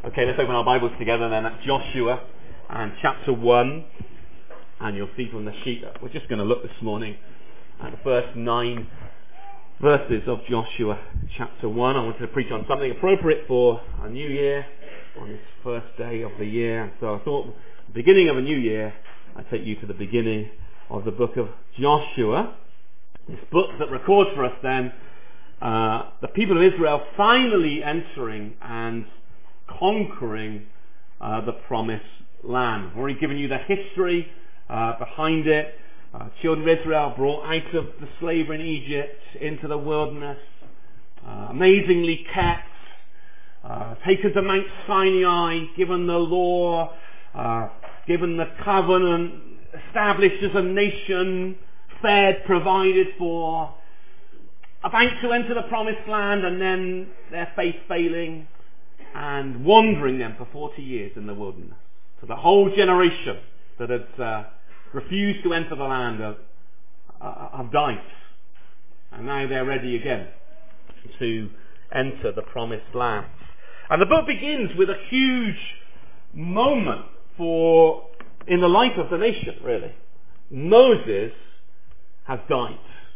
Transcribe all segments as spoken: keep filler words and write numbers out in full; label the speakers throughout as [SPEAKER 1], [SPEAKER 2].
[SPEAKER 1] Okay, let's open our Bibles together then at Joshua and chapter one, and you'll see from the sheet that we're just going to look this morning at the first nine verses of Joshua chapter one. I wanted to preach on something appropriate for a new year, on this first day of the year, and so I thought the beginning of a new year, I'd take you to the beginning of the book of Joshua, this book that records for us then uh, the people of Israel finally entering and conquering uh, the promised land. I've already given you the history uh, behind it. Uh, children of Israel brought out of the slavery in Egypt into the wilderness, uh, amazingly kept, uh, taken to Mount Sinai, given the law, uh, given the covenant, established as a nation, fed, provided for, about to enter the promised land, and then their faith failing and wandering them for forty years in the wilderness. So the whole generation that had uh, refused to enter the land have, uh, have died. And now they're ready again to enter the promised land. And the book begins with a huge moment for in the life of the nation, really. Moses has died.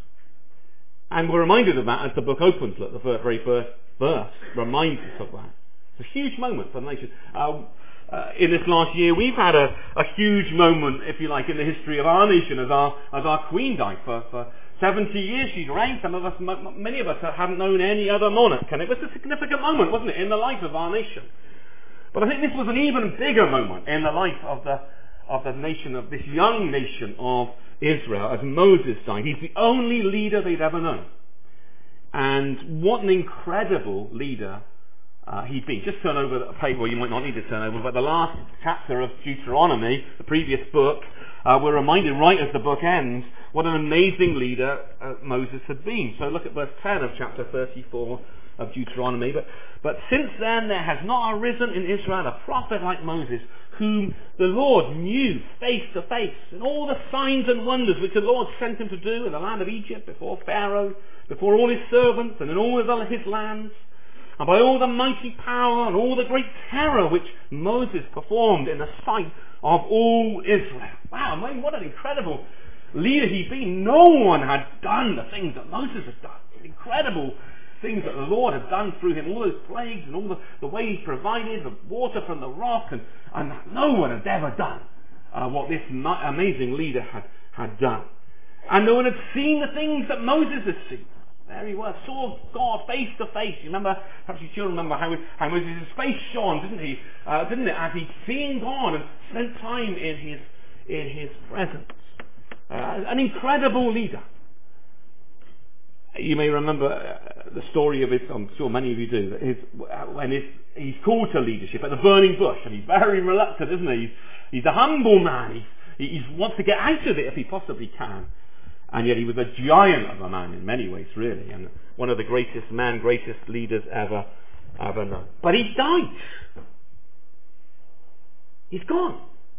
[SPEAKER 1] And we're reminded of that as the book opens. Look, the very first verse reminds us of that. It's a huge moment for the nation. Uh, uh, in this last year, we've had a, a huge moment, if you like, in the history of our nation as our as our Queen died. For, for seventy years she's reigned. Some of us, m- many of us, haven't known any other monarch. And it was a significant moment, wasn't it, in the life of our nation. But I think this was an even bigger moment in the life of the of the nation, of this young nation of Israel, as Moses died. He's the only leader they'd ever known. And what an incredible leader Uh, he'd been. Just turn over the page, well, you might not need to turn over, but the last chapter of Deuteronomy, the previous book, uh, we're reminded right as the book ends what an amazing leader uh, Moses had been. So look at verse ten of chapter thirty-four of Deuteronomy. But, but since then there has not arisen in Israel a prophet like Moses, whom the Lord knew face to face, and all the signs and wonders which the Lord sent him to do in the land of Egypt, before Pharaoh, before all his servants, and in all his lands, and by all the mighty power and all the great terror which Moses performed in the sight of all Israel. Wow, I mean, what an incredible leader he'd been. No one had done the things that Moses had done. Incredible things that the Lord had done through him. All those plagues and all the, the way he provided, the water from the rock, and, and no one had ever done uh, what this ma- amazing leader had, had done. And no one had seen the things that Moses had seen. There he was, saw God face to face. You remember, perhaps you still remember how, how Moses' face shone, didn't he? Uh, didn't it? As he'd seen God and spent time in his in his presence. Uh, an incredible leader. You may remember uh, the story of his. I'm sure many of you do. That his, uh, when his, he's called to leadership at the burning bush, and he's very reluctant, isn't he? He's, he's a humble man. He, he wants to get out of it if he possibly can. And yet he was a giant of a man in many ways, really, and one of the greatest men, greatest leaders ever, ever known. But he died. He's gone.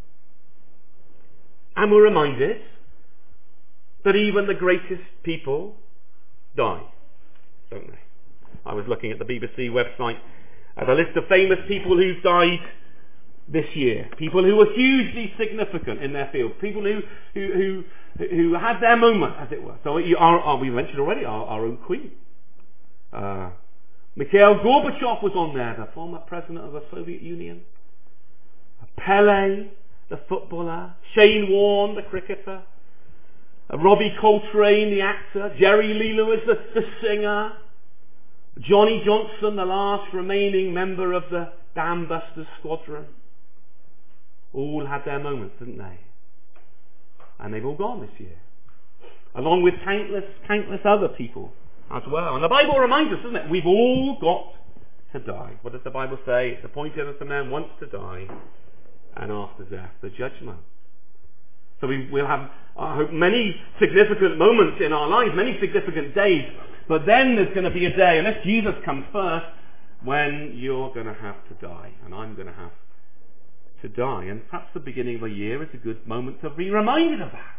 [SPEAKER 1] And we're reminded that even the greatest people die, don't they? I was looking at the B B C website at a list of famous people who've died this year. People who were hugely significant in their field. People who who who, who had their moment, as it were. So our, our, we mentioned already our, our own Queen. Uh, Mikhail Gorbachev was on there, the former president of the Soviet Union. Pele, the footballer. Shane Warne, the cricketer. Uh, Robbie Coltrane, the actor. Jerry Lee Lewis, the, the singer. Johnny Johnson, the last remaining member of the Dam Busters squadron. All had their moments, didn't they? And they've all gone this year. Along with countless, countless other people as well. And the Bible reminds us, doesn't it? We've all got to die. What does the Bible say? It's appointed unto man once to die, and after death, the judgment. So we, we'll have, I hope, many significant moments in our lives, many significant days. But then there's going to be a day, unless Jesus comes first, when you're going to have to die, and I'm going to have to die. And perhaps the beginning of a year is a good moment to be reminded of that.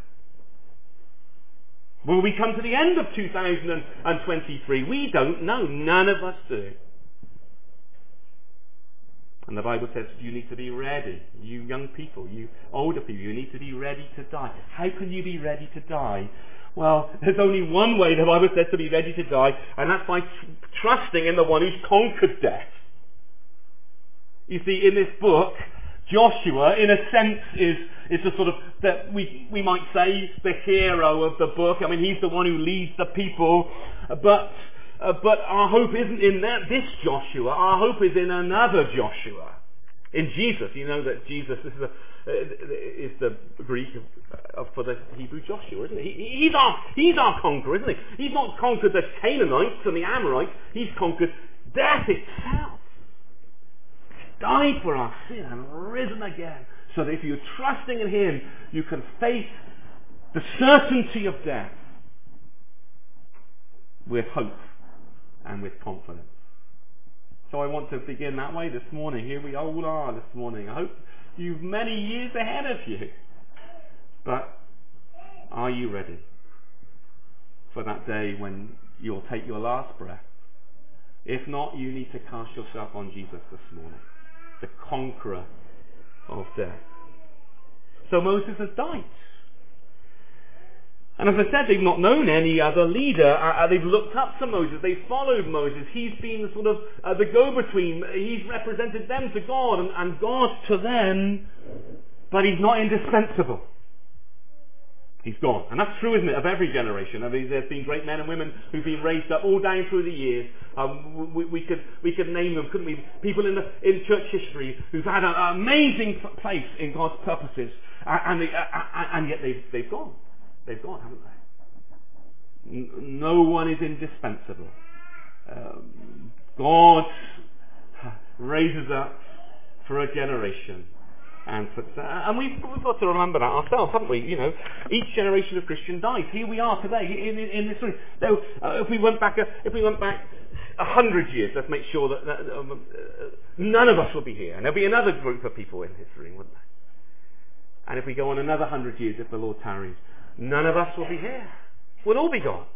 [SPEAKER 1] Will we come to the end of two thousand twenty-three? We don't know. None of us do. And the Bible says you need to be ready. You young people, you older people, you need to be ready to die. How can you be ready to die? Well, there's only one way the Bible says to be ready to die, and that's by tr- trusting in the one who's conquered death. You see, in this book, Joshua, in a sense, is is the sort of, that we we might say, the hero of the book. I mean, he's the one who leads the people, but uh, but our hope isn't in that this Joshua. Our hope is in another Joshua, in Jesus. You know that Jesus is the uh, is the Greek of, of, for the Hebrew Joshua, isn't he? he? He's our he's our conqueror, isn't he? He's not conquered the Canaanites and the Amorites. He's conquered death itself. Died for our sin and risen again, so that if you're trusting in him, you can face the certainty of death with hope and with confidence. So I want to begin that way this morning. Here we all are this morning. I hope you've many years ahead of you. But are you ready for that day when you'll take your last breath? If not, you need to cast yourself on Jesus this morning, the conqueror of death. So Moses has died. And as I said, they've not known any other leader. Uh, they've looked up to Moses. They've followed Moses. He's been the sort of uh, the go-between. He's represented them to God and, and God to them. But he's not indispensable. He's gone. And that's true, isn't it, of every generation. I mean, there's been great men and women who've been raised up all down through the years. Um, we, we could we could name them, couldn't we? People in the, in church history who've had an amazing place in God's purposes, uh, and they, uh, uh, and yet they've they've gone. They've gone, haven't they? N- no one is indispensable. Um, God raises up for a generation. And, for, and we've, we've got to remember that ourselves, haven't we? You know, each generation of Christian dies. Here we are today in, in, in this room. Now, uh, if we went back, a, if we went back a hundred years, let's make sure that, that um, uh, none of us will be here, and there'll be another group of people in this room, wouldn't there? And if we go on another hundred years, if the Lord tarries, none of us will be here. We'll all be gone.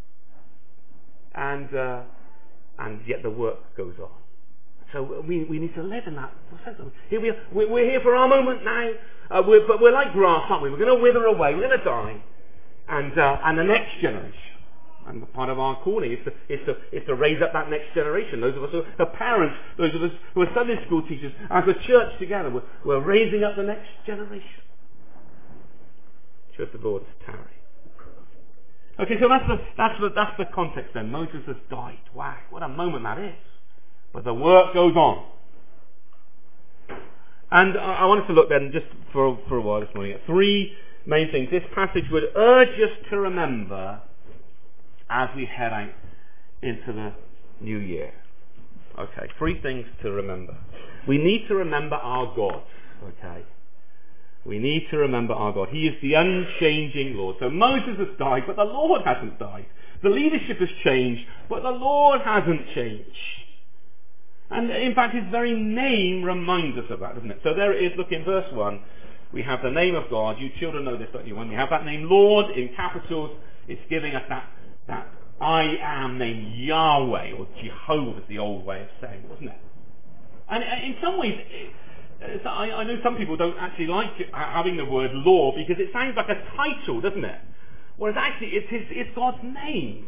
[SPEAKER 1] And uh, and yet the work goes on. So we we need to live in that sense. Here we are. We're here for our moment now, uh, we're, but we're like grass, aren't we? We're going to wither away. We're going to die, and uh, and the next generation. And part of our calling is to is to is to raise up that next generation. Those of us who are parents, those of us who are Sunday school teachers, as a church together, we're, we're raising up the next generation. Should the Lord tarry. Okay, so that's the that's the that's the context then. Moses has died. Wow, what a moment that is. But the work goes on. And I wanted to look then, just for, for a while this morning, at three main things this passage would urge us to remember as we head out into the new year. Okay, three things to remember. We need to remember our God. Okay. We need to remember our God. He is the unchanging Lord. So Moses has died, but the Lord hasn't died. The leadership has changed, but the Lord hasn't changed. And in fact, his very name reminds us of that, doesn't it? So there it is. Look in verse one. We have the name of God. You children know this, don't you? When we have that name, Lord, in capitals, it's giving us that, that I am name, Yahweh, or Jehovah is the old way of saying, wasn't it? And in some ways, it, I, I know some people don't actually like having the word Lord because it sounds like a title, doesn't it? Whereas actually, it's, his, it's God's name.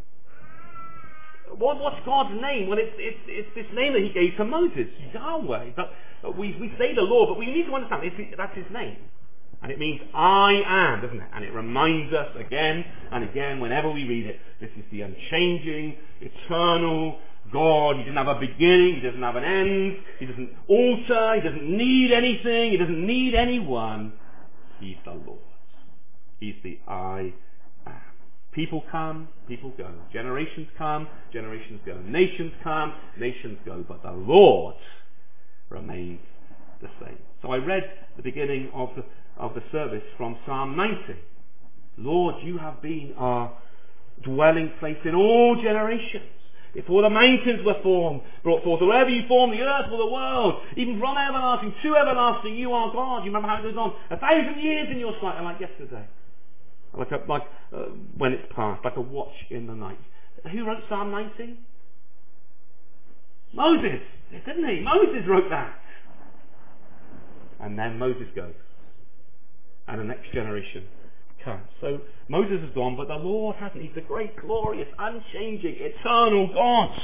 [SPEAKER 1] What, what's God's name? Well, it's, it's, it's this name that he gave to Moses, Yahweh. But we, we say the Lord, but we need to understand it's, that's his name. And it means I am, doesn't it? And it reminds us again and again whenever we read it, this is the unchanging, eternal God. He doesn't have a beginning, he doesn't have an end, he doesn't alter, he doesn't need anything, he doesn't need anyone. He's the Lord. He's the I am. People come, people go. Generations come, generations go. Nations come, nations go. But the Lord remains the same. So I read the beginning of the, of the service from Psalm ninety. Lord, you have been our dwelling place in all generations. Before the mountains were formed, brought forth, wherever you formed the earth or the world, even from everlasting to everlasting, you are God. You remember how it goes on? A thousand years in your sight are like yesterday. Like, a, like uh, when it's past, like a watch in the night. Who wrote Psalm ninety? Moses, didn't he? Moses wrote that. And then Moses goes. And the next generation comes. So Moses is gone, but the Lord hasn't. He's the great, glorious, unchanging, eternal God.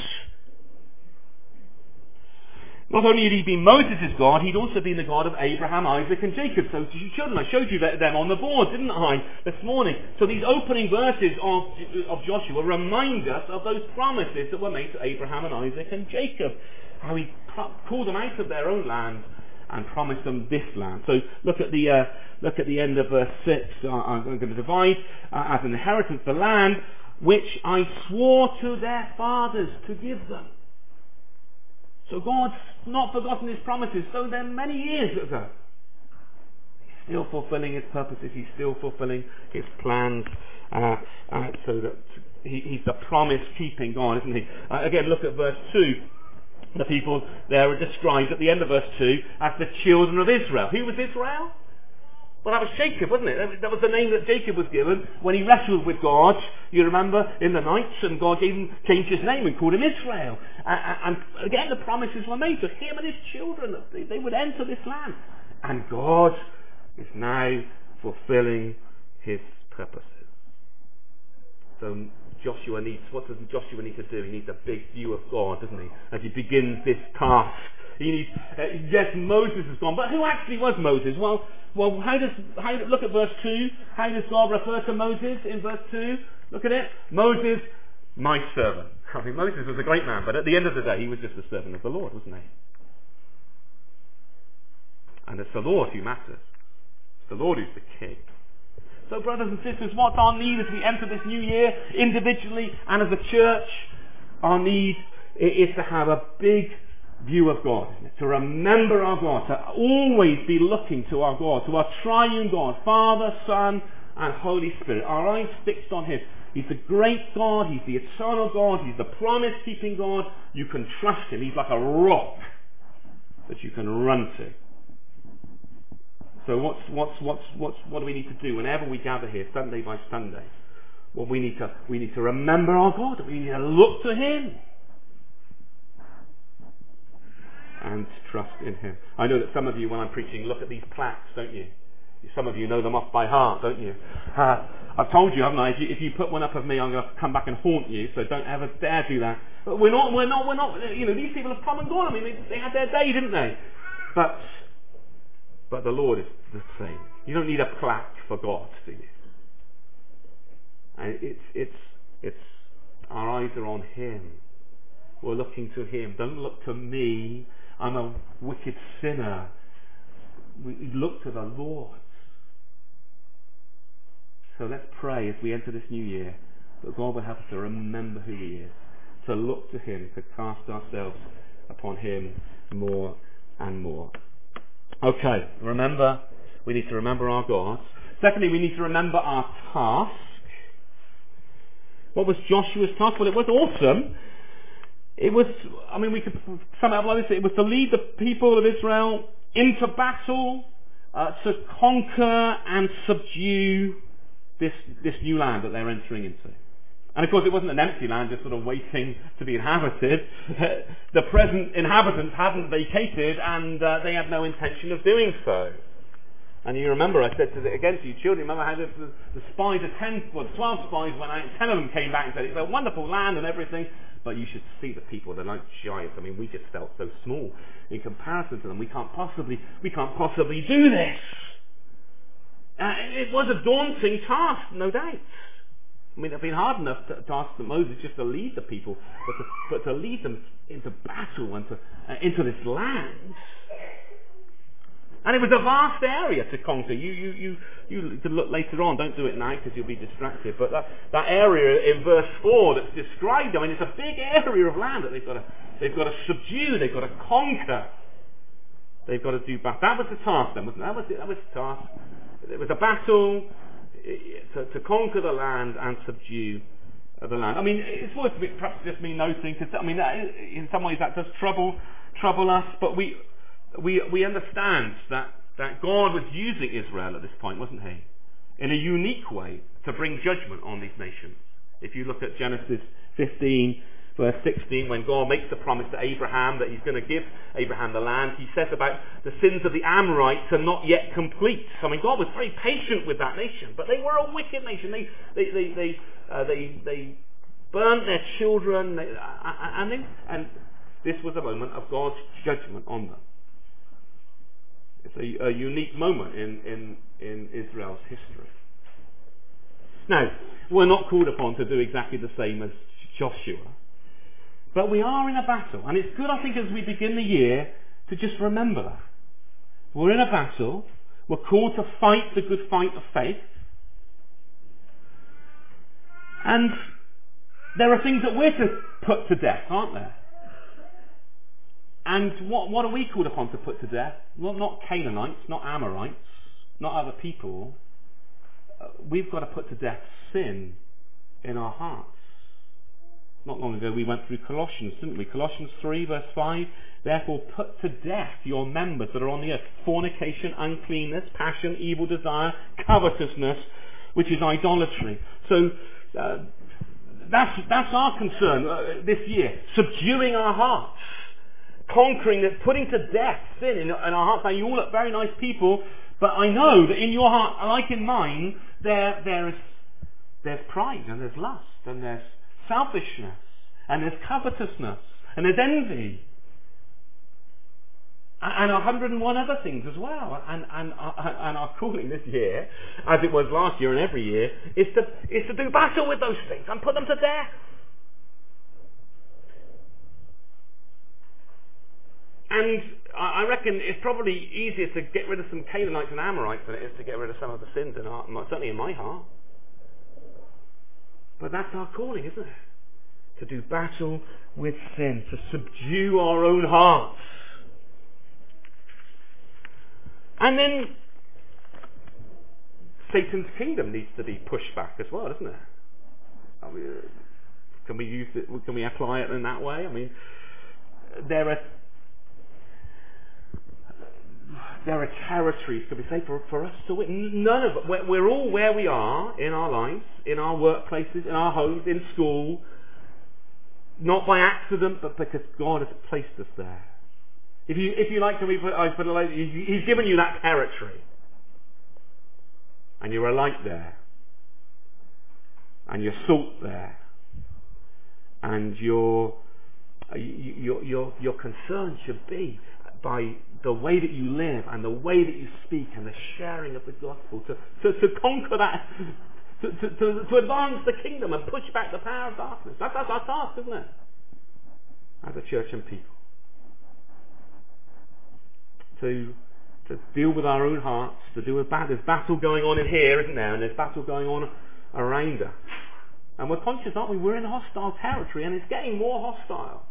[SPEAKER 1] Not only had he been Moses' God, he'd also been the God of Abraham, Isaac and Jacob. So to you children, I showed you them on the board, didn't I, this morning? So these opening verses of, of Joshua remind us of those promises that were made to Abraham and Isaac and Jacob. How he pro- called them out of their own land and promised them this land. So look at the uh, look at the end of verse six. Uh, I'm going to divide uh, as an inheritance the land which I swore to their fathers to give them. So God's not forgotten his promises, though they're many years ago. He's still fulfilling his purposes. He's still fulfilling his plans. Uh, uh, so that he, he's the promise-keeping God, isn't he? Uh, again, look at verse two. The people there are described at the end of verse two as the children of Israel. Who was Israel? Well, that was Jacob, wasn't it? That was the name that Jacob was given when he wrestled with God, you remember, in the nights, and God gave him, changed his name and called him Israel. And, and again, the promises were made to him and his children that they, they would enter this land. And God is now fulfilling his purposes. So Joshua needs, what does Joshua need to do? He needs a big view of God, doesn't he? As he begins this task. He needs, uh, yes, Moses is gone, but who actually was Moses? Well, well, how does, how, look at verse two. How does God refer to Moses in verse two? Look at it. Moses, my servant. I mean, Moses was a great man, but at the end of the day, he was just a servant of the Lord, wasn't he? And it's the Lord who matters. It's the Lord who's the king. So, brothers and sisters, what's our need as we enter this new year, individually and as a church? Our need is to have a big view of God, isn't it? To remember our God, to always be looking to our God, to our triune God, Father, Son, and Holy Spirit. Our eyes fixed on him. He's the great God, he's the eternal God, he's the promise-keeping God. You can trust him. He's like a rock that you can run to. So what's, what's, what's, what's, what do we need to do whenever we gather here, Sunday by Sunday? Well, we need to, we need to remember our God. We need to look to him and trust in him. I know that some of you, when I'm preaching, look at these plaques, don't you? Some of you know them off by heart, don't you? Uh, I've told you, haven't I? If you, if you put one up of me, I'm going to come back and haunt you. So don't ever dare do that. But we're not, we're not, we're not. You know, these people have come and gone. I mean, they, they had their day, didn't they? But, but the Lord is the same. You don't need a plaque for God, do you? And it's, it's, it's. Our eyes are on him. We're looking to him. Don't look to me. I'm a wicked sinner. We look to the Lord. So let's pray as we enter this new year that God will help us to remember who he is, to look to him, to cast ourselves upon him more and more. Okay, remember, we need to remember our God. Secondly, we need to remember our task. What was Joshua's task? Well, it was awesome. It was, I mean, we could sum it up like this. It was to lead the people of Israel into battle, uh, to conquer and subdue this, this new land that they're entering into. And of course it wasn't an empty land just sort of waiting to be inhabited. The present inhabitants hadn't vacated and uh, they had no intention of doing so. And you remember I said to the, again to you children, remember how the, the, the spies, the ten, well, the twelve spies went out, ten of them came back and said it's a wonderful land and everything, but you should see the people, they're like giants. I mean, we just felt so small in comparison to them. We can't possibly, we can't possibly do this. Uh, it was a daunting task, no doubt. I mean, it had been hard enough to, to ask Moses just to lead the people, but to, but to lead them into battle and to, uh, into this land. And it was a vast area to conquer. You, you, you, you can look later on. Don't do it now because you'll be distracted. But that, that area in verse four that's described, I mean, it's a big area of land that they've got to, they've got to subdue. They've got to conquer. They've got to do battle. That was the task then, wasn't it? That was, that was the task. It was a battle to, to conquer the land and subdue the land. I mean, it's worth perhaps just me noting, because I mean, that, in some ways that does trouble trouble us, but we. We we understand that, that God was using Israel at this point, wasn't he? In a unique way to bring judgment on these nations. If you look at Genesis fifteen, verse sixteen, when God makes the promise to Abraham that he's going to give Abraham the land, he says about the sins of the Amorites are not yet complete. I mean, God was very patient with that nation, but they were a wicked nation. They they they they uh, they, they burnt their children, they, uh, and they, and this was a moment of God's judgment on them. It's a, a unique moment in, in, in Israel's history. Now, we're not called upon to do exactly the same as Joshua, but we are in a battle, and it's good, I think, as we begin the year to just remember that. We're in a battle, we're called to fight the good fight of faith, and there are things that we're to put to death, aren't there? And what, what are we called upon to put to death? Well, not Canaanites, not Amorites, not other people. Uh, we've got to put to death sin in our hearts. Not long ago we went through Colossians, didn't we? Colossians three verse five, therefore put to death your members that are on the earth, fornication, uncleanness, passion, evil desire, covetousness, which is idolatry. So uh, that's, that's our concern uh, this year, subduing our hearts. Conquering this, putting to death sin in, in our hearts. Now, you all look very nice people, but I know that in your heart, like in mine, there there is there's pride, and there's lust, and there's selfishness, and there's covetousness, and there's envy, and a hundred and one other things as well. And and and our calling this year, as it was last year and every year, is to is to do battle with those things and put them to death. And I reckon it's probably easier to get rid of some Canaanites and Amorites than it is to get rid of some of the sins in our, certainly in my heart. But that's our calling, isn't it? To do battle with sin, to subdue our own hearts. And then Satan's kingdom needs to be pushed back as well, doesn't it? I mean, can we use it? Can we apply it in that way? I mean, there are There are territories, could we say, for, for us to win. None of it. We're, we're all where we are in our lives, in our workplaces, in our homes, in school, not by accident, but because God has placed us there. If you, if you like to, put, I put it like, He's given you that territory, and you're a light there, and you're salt there, and your your your your concern should be by the way that you live and the way that you speak and the sharing of the gospel to, to, to conquer that, to, to, to, to advance the kingdom and push back the power of darkness. That, that's our task, isn't it? As a church and people. To, to deal with our own hearts, to do with battle. There's battle going on in here, isn't there? And there's battle going on around us. And we're conscious, aren't we? We're in hostile territory and it's getting more hostile.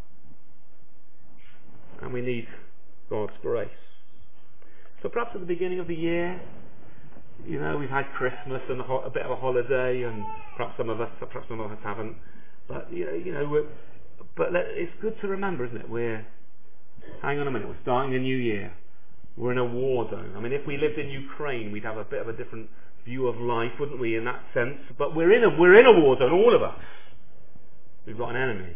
[SPEAKER 1] And we need God's grace. So perhaps at the beginning of the year, you know, we've had Christmas and a, ho- a bit of a holiday, and perhaps some of us, perhaps some of us haven't. But you know, you know, we're, but let, it's good to remember, isn't it? We're hang on a minute. We're starting a new year. We're in a war zone. I mean, if we lived in Ukraine, we'd have a bit of a different view of life, wouldn't we? In that sense, but we're in a we're in a war zone, all of us. We've got an enemy,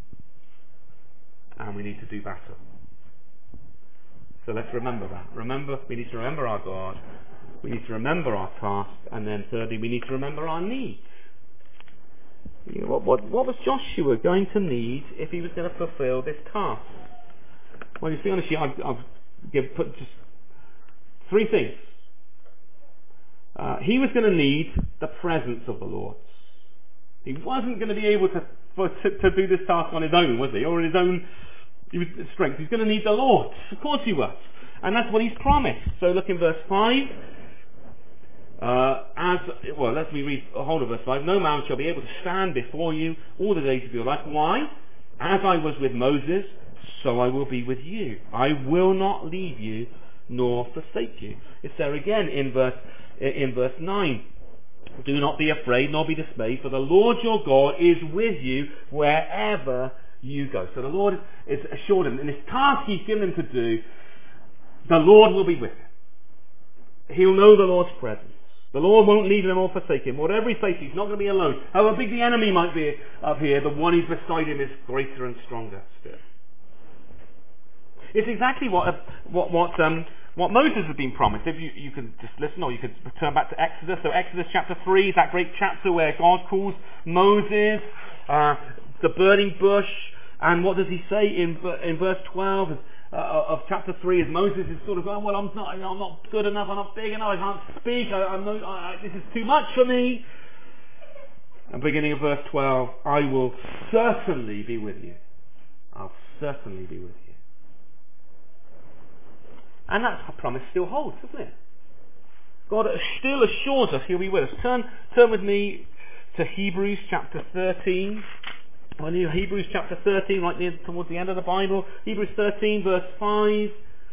[SPEAKER 1] and we need to do battle. So let's remember that. Remember, we need to remember our God. We need to remember our task. And then thirdly, we need to remember our needs. You know, what, what, what was Joshua going to need if he was going to fulfill this task? Well, you see, on the sheet, I've, I've give, put just three things. Uh, he was going to need the presence of the Lord. He wasn't going to be able to, for, to, to do this task on his own, was he? Or in his own strength. He's going to need the Lord. Of course he was. And that's what he's promised. So look in verse five. Uh, as well, let me read a whole of verse five. No man shall be able to stand before you all the days of your life. Why? As I was with Moses, so I will be with you. I will not leave you nor forsake you. It's there again in verse in verse nine. Do not be afraid nor be dismayed, for the Lord your God is with you wherever you go. So the Lord is assured him in this task he's given him to do, the Lord will be with him. He'll know the Lord's presence. The Lord won't leave him or forsake him. Whatever he faces, he's not going to be alone. However big the enemy might be up here, the one who's beside him is greater and stronger still. It's exactly what what what um, what Moses had been promised. If you, you could just listen, or you could turn back to Exodus. So Exodus chapter three is that great chapter where God calls Moses, uh, the burning bush, and what does he say in in verse twelve? Uh, of chapter three, as Moses is sort of going, well, I'm not, I'm not good enough, I'm not big enough, I can't speak, I, I'm not, I, this is too much for me. And beginning of verse twelve, I will certainly be with you. I'll certainly be with you. And that promise still holds, doesn't it? God still assures us he'll be with us. Turn, turn with me to Hebrews chapter thirteen. Well, Hebrews chapter thirteen, right near towards the end of the Bible. Hebrews thirteen, verse five.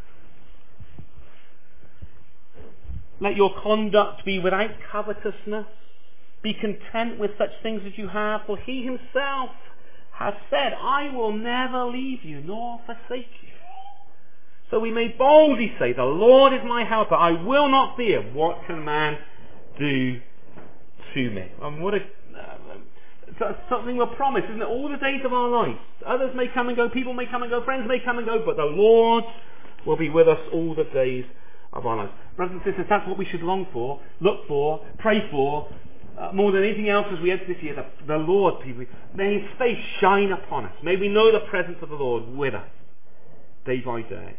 [SPEAKER 1] Let your conduct be without covetousness. Be content with such things as you have, for he himself has said, I will never leave you nor forsake you. So we may boldly say, the Lord is my helper. I will not fear. What can man do to me? And what a uh, something we're promised, isn't it? All the days of our life. Others may come and go, people may come and go, friends may come and go, but the Lord will be with us all the days of our lives. Brothers and sisters, that's what we should long for, look for, pray for, uh, more than anything else as we enter this year. The, the Lord, people, may his face shine upon us. May we know the presence of the Lord with us, day by day.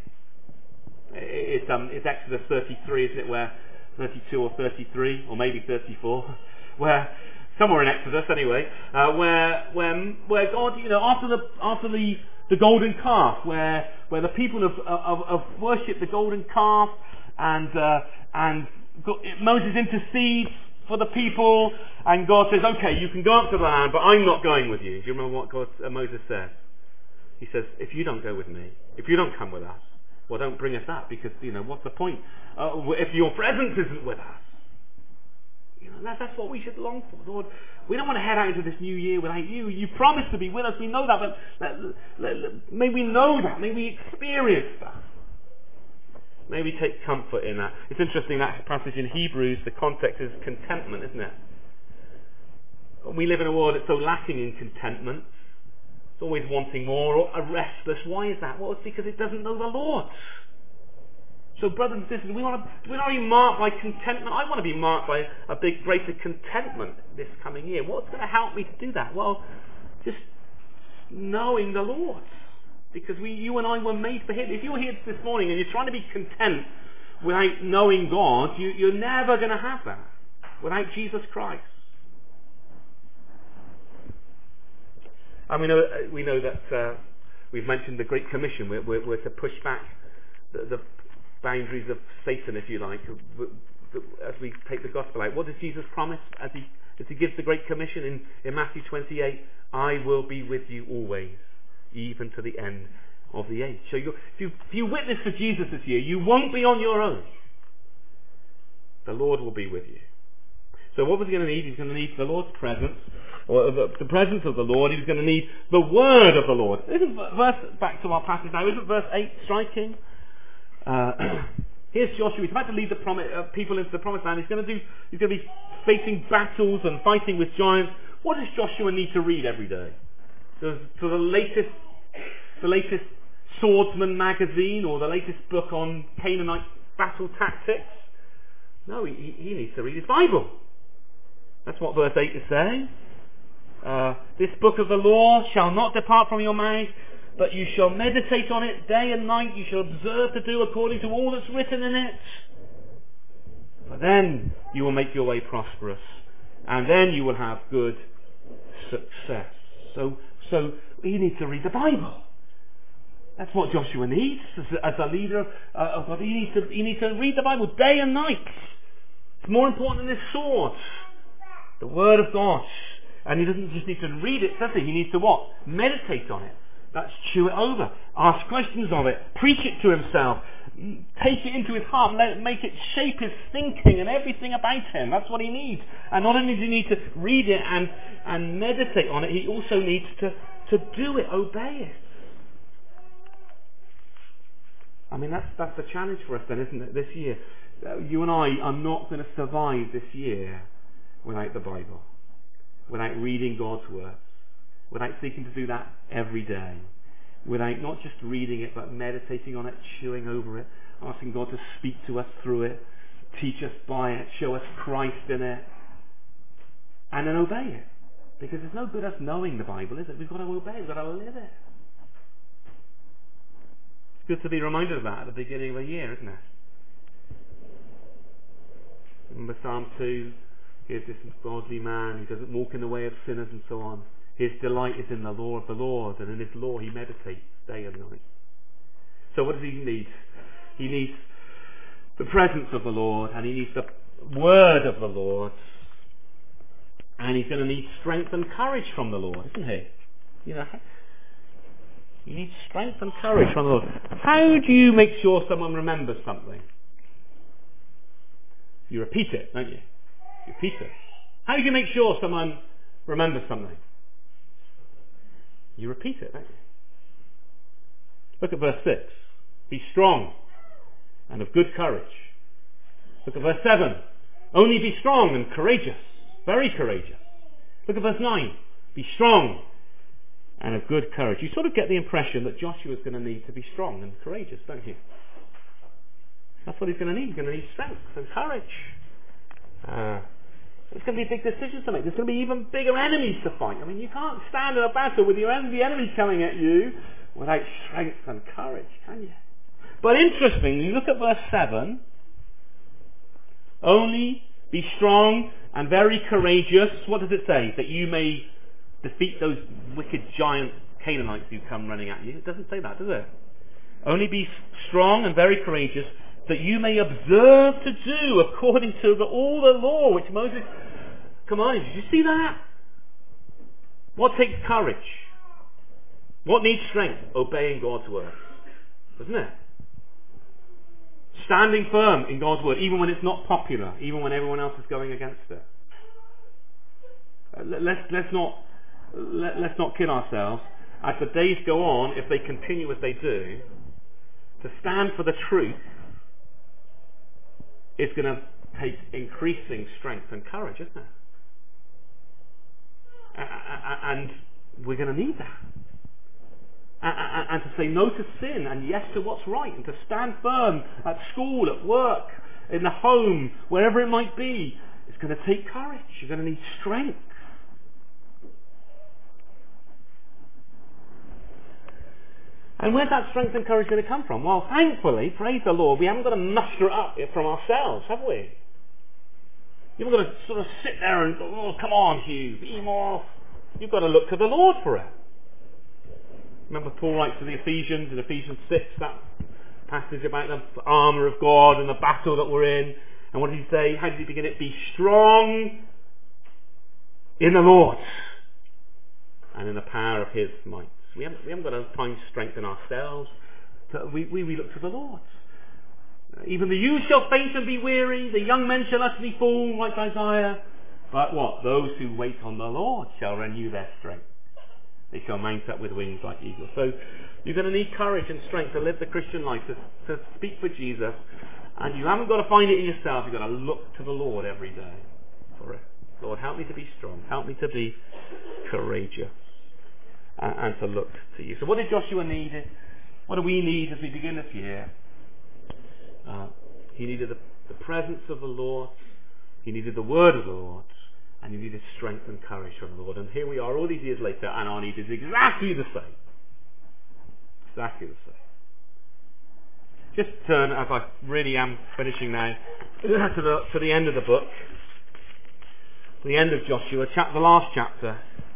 [SPEAKER 1] It's, um, it's Exodus thirty-three, isn't it, where thirty-two or thirty-three, or maybe thirty-four, where somewhere in Exodus anyway, uh, where where where God, you know, after the after the the golden calf, where where the people have have, have worshipped the golden calf, and uh, and God, Moses intercedes for the people, and God says, okay, you can go up to the land, but I'm not going with you. Do you remember what God uh, Moses says? He says, if you don't go with me, if you don't come with us, well, don't bring us up, because, you know, what's the point uh, if your presence isn't with us? You know, that's, that's what we should long for, Lord. We don't want to head out into this new year without you. You promised to be with us. We know that, but let, let, let, may we know that. May we experience that. May we take comfort in that. It's interesting, that passage in Hebrews, the context is contentment, isn't it? We live in a world that's so lacking in contentment. It's always wanting more, or a restless. Why is that? Well, it's because it doesn't know the Lord. So, brothers and sisters, we want to we want to be marked by contentment. I want to be marked by a big, greater contentment this coming year. What's going to help me to do that? Well, just knowing the Lord. Because we, you and I were made for Him. If you're here this morning and you're trying to be content without knowing God, you, you're never going to have that without Jesus Christ. And we know, we know that uh, we've mentioned the Great Commission. We're, we're, we're to push back the, the boundaries of Satan, if you like, as we take the gospel out. What does Jesus promise as he, as he gives the Great Commission in, in Matthew twenty-eight? I will be with you always, even to the end of the age. So you, if, you, if you witness for Jesus this year, you won't be on your own. The Lord will be with you. So what was he going to need? He's going to need the Lord's presence, or the, the presence of the Lord. He's going to need the word of the Lord. Isn't verse, back to our passage now, isn't verse eight striking? Uh, here's Joshua. He's about to lead the promise, uh, people into the promised land. He's going to do. He's going to be facing battles and fighting with giants. What does Joshua need to read every day? To so the latest, the latest Swordsman magazine, or the latest book on Canaanite battle tactics? No, he, he needs to read his Bible. That's what verse eight is saying. Uh, this book of the law shall not depart from your mouth, but you shall meditate on it day and night. You shall observe to do according to all that's written in it. For then you will make your way prosperous, and then you will have good success. So, so he needs to read the Bible. That's what Joshua needs as a, as a leader of, uh, of God. He needs to he needs to read the Bible day and night. It's more important than his sword, the Word of God. And he doesn't just need to read it, does he? He needs to what? Meditate on it. That's chew it over. Ask questions of it. Preach it to himself. Take it into his heart. Let it, make it shape his thinking and everything about him. That's what he needs. And not only does he need to read it and, and meditate on it, he also needs to, to do it, obey it. I mean, that's that's the challenge for us then, isn't it, this year? Uh, you and I are not going to survive this year without the Bible, without reading God's words, without seeking to do that every day, without not just reading it, but meditating on it, chewing over it, asking God to speak to us through it, teach us by it, show us Christ in it, and then obey it. Because it's no good us knowing the Bible, is it? We've got to obey it, we've got to live it. It's good to be reminded of that at the beginning of a year, isn't it? Remember Psalm two, here's this godly man who doesn't walk in the way of sinners and so on. His delight is in the law of the Lord, and in his law he meditates day and night. So what does he need? He needs the presence of the Lord, and he needs the word of the Lord, and he's going to need strength and courage from the Lord, isn't he? You know, you need strength and courage from the Lord. How do you make sure someone remembers something? You repeat it, don't you? You repeat it. How do you make sure someone remembers something? You repeat it, don't you? Look at verse six. Be strong and of good courage. Look at verse seven. Only be strong and courageous. Very courageous. Look at verse nine. Be strong and of good courage. You sort of get the impression that Joshua's going to need to be strong and courageous, don't you? That's what he's going to need. He's going to need strength and courage. Uh, there's going to be big decisions to make. There's going to be even bigger enemies to fight. I mean, you can't stand in a battle with your enemy, the enemy coming at you without strength and courage, can you? But interestingly, you look at verse seven. Only be strong and very courageous. What does it say? That you may defeat those wicked giant Canaanites who come running at you. It doesn't say that, does it? Only be strong and very courageous, that you may observe to do according to the, all the law which Moses commanded. Did you see that? What takes courage? What needs strength? Obeying God's word. Doesn't it? Standing firm in God's word, even when it's not popular, even when everyone else is going against it. Uh, let's, let's not let, let's not kid ourselves. As the days go on, if they continue as they do, to stand for the truth, it's going to take increasing strength and courage, isn't it? And we're going to need that. And to say no to sin and yes to what's right, and to stand firm at school, at work, in the home, wherever it might be, it's going to take courage. You're going to need strength. And where's that strength and courage going to come from? Well, thankfully, praise the Lord, we haven't got to muster it up from ourselves, have we? You've got to sort of sit there and go, oh, come on, Hugh, be more. You've got to look to the Lord for it. Remember Paul writes to the Ephesians, in Ephesians six, that passage about the armour of God and the battle that we're in. And what did he say? How did he begin it? Be strong in the Lord and in the power of his might. We haven't, we haven't got to find strength in ourselves. We, we, we look to the Lord. Even the youth shall faint and be weary, the young men shall utterly fall, like Isaiah. But what? Those who wait on the Lord shall renew their strength. They shall mount up with wings like eagles. So you're going to need courage and strength to live the Christian life, to, to speak for Jesus. And you haven't got to find it in yourself. You've got to look to the Lord every day for it. Lord, help me to be strong. Help me to be courageous. And, and to look to you. So what did Joshua need? What do we need as we begin this year? Uh, he needed the, the presence of the Lord. He needed the word of the Lord. And he needed strength and courage from the Lord. And here we are all these years later, and our need is exactly the same. Exactly the same. Just turn, as I really am finishing now, to the, to the end of the book. The end of Joshua, chapter, the last chapter.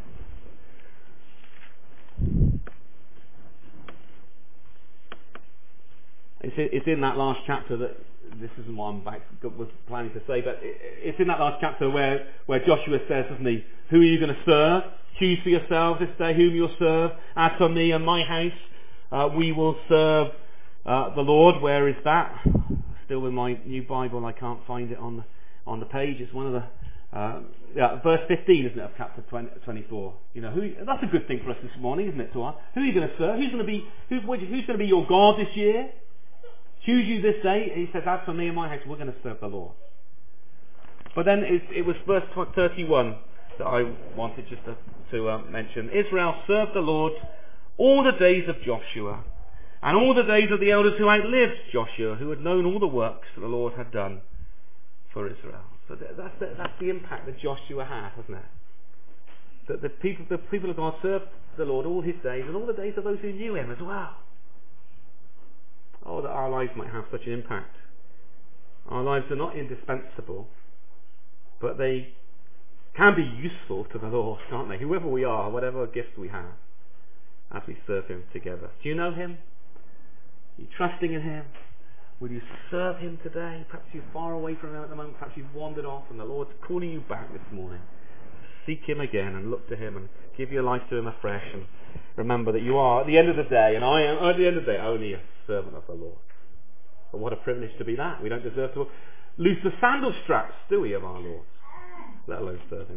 [SPEAKER 1] It's, it's in that last chapter that, this isn't what I'm back, was planning to say, but it, it's in that last chapter where, where Joshua says, doesn't he, who are you going to serve? Choose for yourselves this day whom you'll serve. As for me and my house, uh, we will serve uh, the Lord. Where is that? Still with my new Bible, I can't find it on the, on the page. It's one of the, uh, yeah, verse fifteen, isn't it, of chapter twenty, twenty-four. You know, who, that's a good thing for us this morning, isn't it, to ask? Who are you going to serve? Who's going to be, who, who's going to be your God this year? choose you this day. He says, as for me and my house, we're going to serve the Lord. But then it, it was verse thirty-one that I wanted just to, to uh, mention. Israel served the Lord all the days of Joshua, and all the days of the elders who outlived Joshua, who had known all the works that the Lord had done for Israel. So that's the, that's the impact that Joshua had, hasn't it? That the people, the people of God served the Lord all his days, and all the days of those who knew him as well. Oh, that our lives might have such an impact. Our lives are not indispensable, but they can be useful to the Lord, can't they? Whoever we are, whatever gifts we have, as we serve him together. Do you know him? Are you trusting in him? Will you serve him today? Perhaps you're far away from him at the moment. Perhaps you've wandered off and the Lord's calling you back this morning. Seek him again and look to him and give your life to him afresh. And remember that you are, at the end of the day, and I am at the end of the day, only a servant of the Lord. But what a privilege to be that. We don't deserve to lose the sandal straps, do we, of our Lord? Let alone serve him.